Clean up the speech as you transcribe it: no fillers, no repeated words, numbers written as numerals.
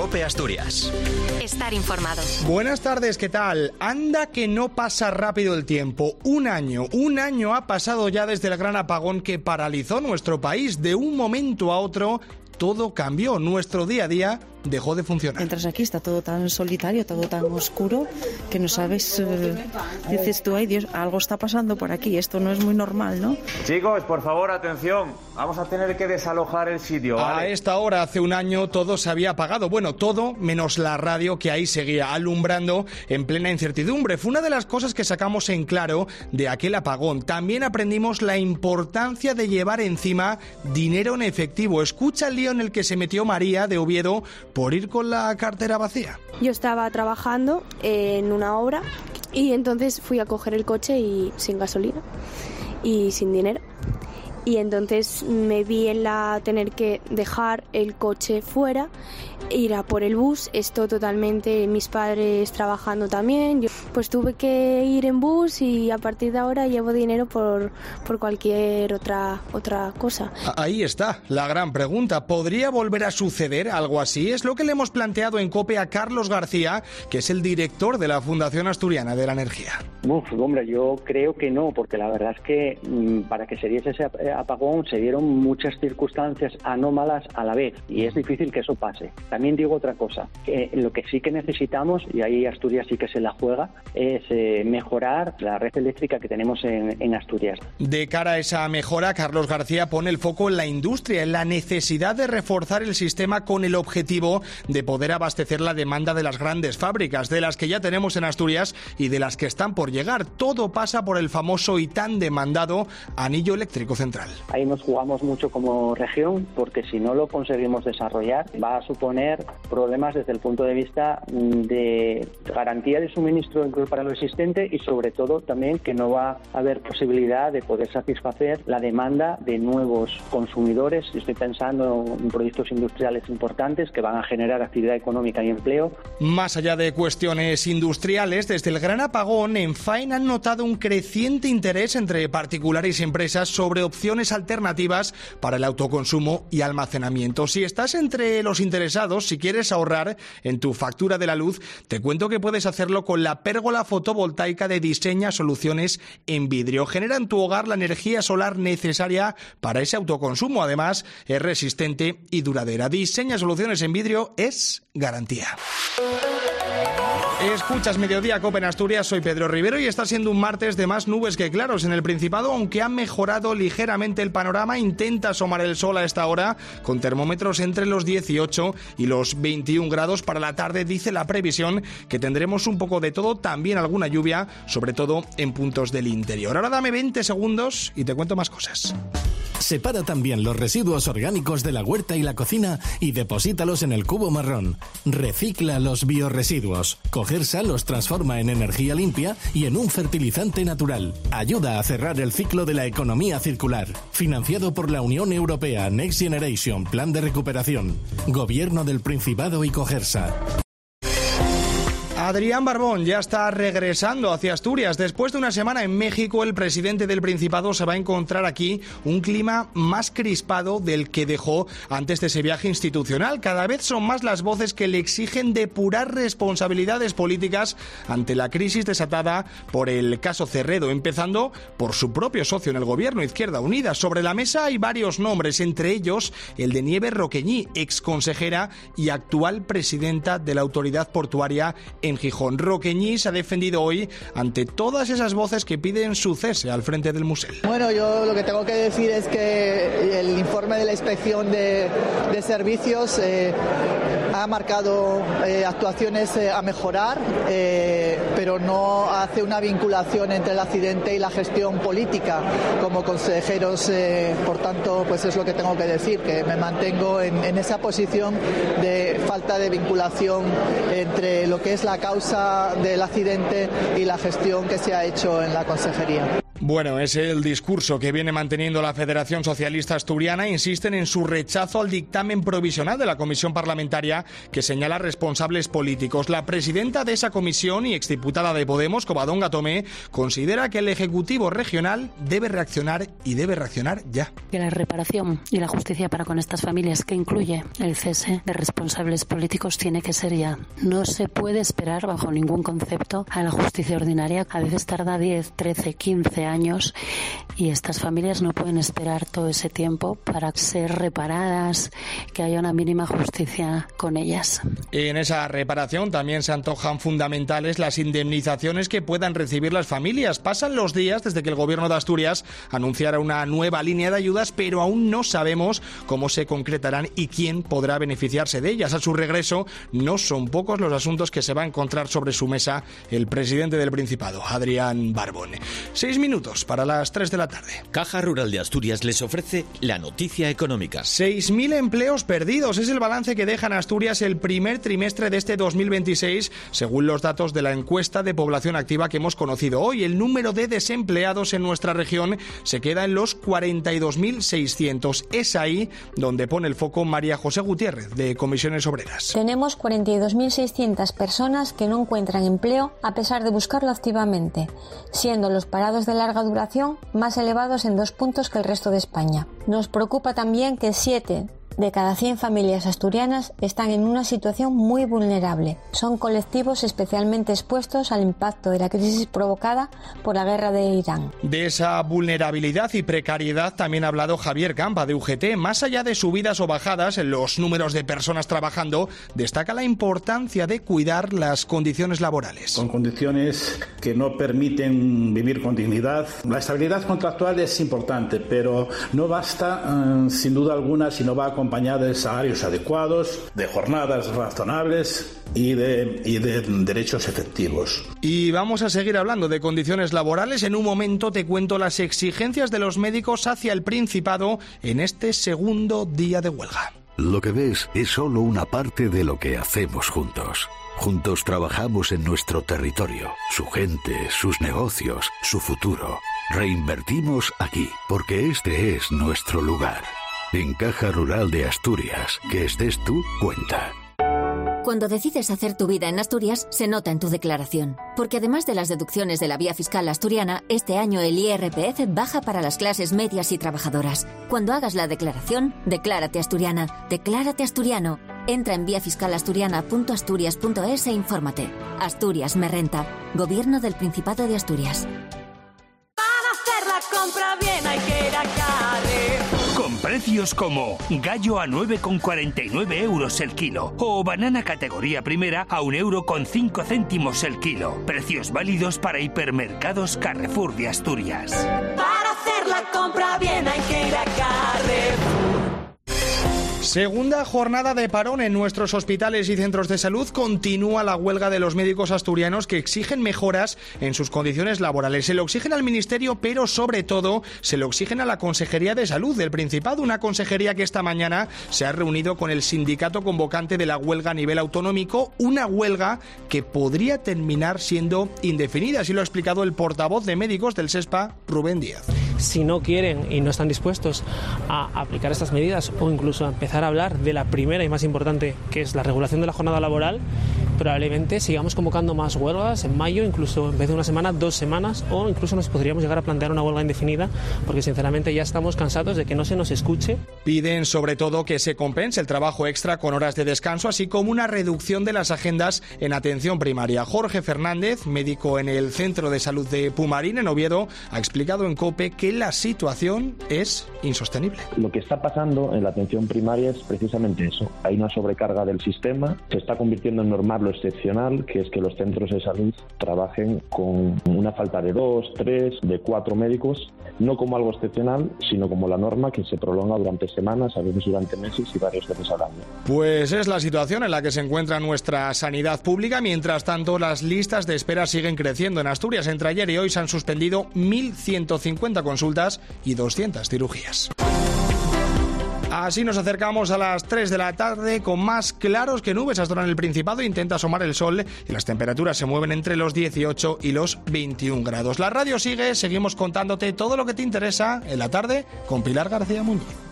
COPE Asturias. Estar informado. Buenas tardes, ¿qué tal? Anda que no pasa rápido el tiempo. Un año ha pasado ya desde el gran apagón que paralizó nuestro país. De un momento a otro, todo cambió. Nuestro día a día dejó de funcionar. Entras aquí, está todo tan solitario, todo tan oscuro, que no sabes, dices tú, ay Dios, algo está pasando por aquí, esto no es muy normal, ¿no? Chicos, por favor, atención, vamos a tener que desalojar el sitio, ¿vale? A esta hora, hace un año, todo se había apagado. Bueno, todo menos la radio, que ahí seguía alumbrando en plena incertidumbre. Fue una de las cosas que sacamos en claro de aquel apagón. También aprendimos la importancia de llevar encima dinero en efectivo. Escucha el lío en el que se metió María de Oviedo por ir con la cartera vacía. Yo estaba trabajando en una obra y entonces fui a coger el coche y sin gasolina y sin dinero. Y entonces me vi en la tener que dejar el coche fuera, ir a por el bus, esto totalmente, mis padres trabajando también, yo pues tuve que ir en bus y a partir de ahora llevo dinero por cualquier otra cosa. Ahí está la gran pregunta, ¿podría volver a suceder algo así? Es lo que le hemos planteado en COPE a Carlos García, que es el director de la Fundación Asturiana de la Energía. Hombre, yo creo que no, porque la verdad es que para que se diese ese apagón se dieron muchas circunstancias anómalas a la vez y es difícil que eso pase. También digo otra cosa, que lo que sí que necesitamos, y ahí Asturias sí que se la juega, es mejorar la red eléctrica que tenemos en Asturias. De cara a esa mejora, Carlos García pone el foco en la industria, en la necesidad de reforzar el sistema con el objetivo de poder abastecer la demanda de las grandes fábricas, de las que ya tenemos en Asturias y de las que están por llegar. Todo pasa por el famoso y tan demandado anillo eléctrico central. Ahí nos jugamos mucho como región, porque si no lo conseguimos desarrollar va a suponer problemas desde el punto de vista de garantía de suministro para lo existente y sobre todo también que no va a haber posibilidad de poder satisfacer la demanda de nuevos consumidores. Estoy pensando en proyectos industriales importantes que van a generar actividad económica y empleo. Más allá de cuestiones industriales, desde el gran apagón en Faena han notado un creciente interés entre particulares y empresas sobre opciones alternativas para el autoconsumo y almacenamiento. Si estás entre los interesados, si quieres ahorrar en tu factura de la luz, te cuento que puedes hacerlo con la pérgola fotovoltaica de Diseña Soluciones en vidrio. Genera en tu hogar la energía solar necesaria para ese autoconsumo. Además, es resistente y duradera. Diseña Soluciones en vidrio es garantía. Escuchas Mediodía COPE en Asturias, soy Pedro Rivero y está siendo un martes de más nubes que claros en el Principado, aunque ha mejorado ligeramente el panorama. Intenta asomar el sol a esta hora con termómetros entre los 18 y los 21 grados. Para la tarde dice la previsión que tendremos un poco de todo, también alguna lluvia, sobre todo en puntos del interior. Ahora dame 20 segundos y te cuento más cosas. Separa también los residuos orgánicos de la huerta y la cocina y deposítalos en el cubo marrón. Recicla los biorresiduos. Cogersa los transforma en energía limpia y en un fertilizante natural. Ayuda a cerrar el ciclo de la economía circular. Financiado por la Unión Europea Next Generation Plan de Recuperación. Gobierno del Principado y Cogersa. Adrián Barbón ya está regresando hacia Asturias. Después de una semana en México, el presidente del Principado se va a encontrar aquí un clima más crispado del que dejó antes de ese viaje institucional. Cada vez son más las voces que le exigen depurar responsabilidades políticas ante la crisis desatada por el caso Cerredo, empezando por su propio socio en el gobierno, Izquierda Unida. Sobre la mesa hay varios nombres, entre ellos el de Nieves Roqueñi, exconsejera y actual presidenta de la Autoridad Portuaria en Gijón. Roqueñi se ha defendido hoy ante todas esas voces que piden su cese al frente del Musel. Bueno, yo lo que tengo que decir es que el informe de la inspección de servicios ha marcado actuaciones a mejorar, pero no hace una vinculación entre el accidente y la gestión política como consejeros. Por tanto, pues es lo que tengo que decir, que me mantengo en esa posición de falta de vinculación entre lo que es la causa del accidente y la gestión que se ha hecho en la consejería. Bueno, es el discurso que viene manteniendo la Federación Socialista Asturiana. Insisten en su rechazo al dictamen provisional de la comisión parlamentaria que señala responsables políticos. La presidenta de esa comisión y exdiputada de Podemos, Covadonga Tomé, considera que el Ejecutivo regional debe reaccionar y debe reaccionar ya. Que la reparación y la justicia para con estas familias, que incluye el cese de responsables políticos, tiene que ser ya. No se puede esperar bajo ningún concepto a la justicia ordinaria. A veces tarda 10, 13, 15 años y estas familias no pueden esperar todo ese tiempo para ser reparadas, que haya una mínima justicia con ellas. En esa reparación también se antojan fundamentales las indemnizaciones que puedan recibir las familias. Pasan los días desde que el Gobierno de Asturias anunciara una nueva línea de ayudas, pero aún no sabemos cómo se concretarán y quién podrá beneficiarse de ellas. A su regreso, no son pocos los asuntos que se va a encontrar sobre su mesa el presidente del Principado, Adrián Barbón. 6 minutos para las 3 de la tarde. Caja Rural de Asturias les ofrece la noticia económica. 6.000 empleos perdidos es el balance que deja en Asturias el primer trimestre de este 2026, según los datos de la encuesta de población activa que hemos conocido hoy. El número de desempleados en nuestra región se queda en los 42.600. Es ahí donde pone el foco María José Gutiérrez, de Comisiones Obreras. Tenemos 42.600 personas que no encuentran empleo a pesar de buscarlo activamente, siendo los parados de larga duración más elevados en 2 puntos que el resto de España. Nos preocupa también que 7 de cada 100 familias asturianas están en una situación muy vulnerable. Son colectivos especialmente expuestos al impacto de la crisis provocada por la guerra de Irán. De esa vulnerabilidad y precariedad también ha hablado Javier Campa, de UGT. Más allá de subidas o bajadas en los números de personas trabajando, destaca la importancia de cuidar las condiciones laborales. Con condiciones que no permiten vivir con dignidad. La estabilidad contractual es importante, pero no basta, sin duda alguna, si no va acompañada de salarios adecuados, de jornadas razonables y de derechos efectivos. Y vamos a seguir hablando de condiciones laborales. En un momento te cuento las exigencias de los médicos hacia el Principado en este segundo día de huelga. Lo que ves es solo una parte de lo que hacemos juntos. Juntos trabajamos en nuestro territorio, su gente, sus negocios, su futuro. Reinvertimos aquí, porque este es nuestro lugar. En Caja Rural de Asturias, que estés tú, cuenta. Cuando decides hacer tu vida en Asturias, se nota en tu declaración. Porque además de las deducciones de la vía fiscal asturiana, este año el IRPF baja para las clases medias y trabajadoras. Cuando hagas la declaración, declárate asturiana, declárate asturiano. Entra en viafiscalasturiana.asturias.es e infórmate. Asturias me renta. Gobierno del Principado de Asturias. Para hacer la compra bien hay que ir a Carrefour. Con precios como gallo a 9,49 euros el kilo o banana categoría primera a 1,05 € el kilo. Precios válidos para hipermercados Carrefour de Asturias. Para hacer la compra bien hay que ir a Carrefour. Segunda jornada de parón en nuestros hospitales y centros de salud. Continúa la huelga de los médicos asturianos que exigen mejoras en sus condiciones laborales. Se lo exigen al Ministerio, pero sobre todo se lo exigen a la Consejería de Salud del Principado, una consejería que esta mañana se ha reunido con el sindicato convocante de la huelga a nivel autonómico, una huelga que podría terminar siendo indefinida, así lo ha explicado el portavoz de médicos del SESPA, Rubén Díaz. Si no quieren y no están dispuestos a aplicar estas medidas o incluso a empezar a hablar de la primera y más importante, que es la regulación de la jornada laboral, probablemente sigamos convocando más huelgas en mayo, incluso en vez de una semana, 2 semanas, o incluso nos podríamos llegar a plantear una huelga indefinida, porque sinceramente ya estamos cansados de que no se nos escuche. Piden sobre todo que se compense el trabajo extra con horas de descanso, así como una reducción de las agendas en atención primaria. Jorge Fernández, médico en el Centro de Salud de Pumarín, en Oviedo, ha explicado en COPE que la situación es insostenible. Lo que está pasando en la atención primaria es precisamente eso. Hay una sobrecarga del sistema, se está convirtiendo en normal lo excepcional, que es que los centros de salud trabajen con una falta de 2, 3, de 4 médicos, no como algo excepcional, sino como la norma que se prolonga durante semanas, a veces durante meses y varias veces al año. Pues es la situación en la que se encuentra nuestra sanidad pública. Mientras tanto, las listas de espera siguen creciendo en Asturias. Entre ayer y hoy se han suspendido 1.150 consultas y 200 cirugías. Así nos acercamos a las 3 de la tarde con más claros que nubes hasta ahora en el Principado. Intenta asomar el sol y las temperaturas se mueven entre los 18 y los 21 grados. La radio sigue, seguimos contándote todo lo que te interesa en la tarde con Pilar García Muñiz.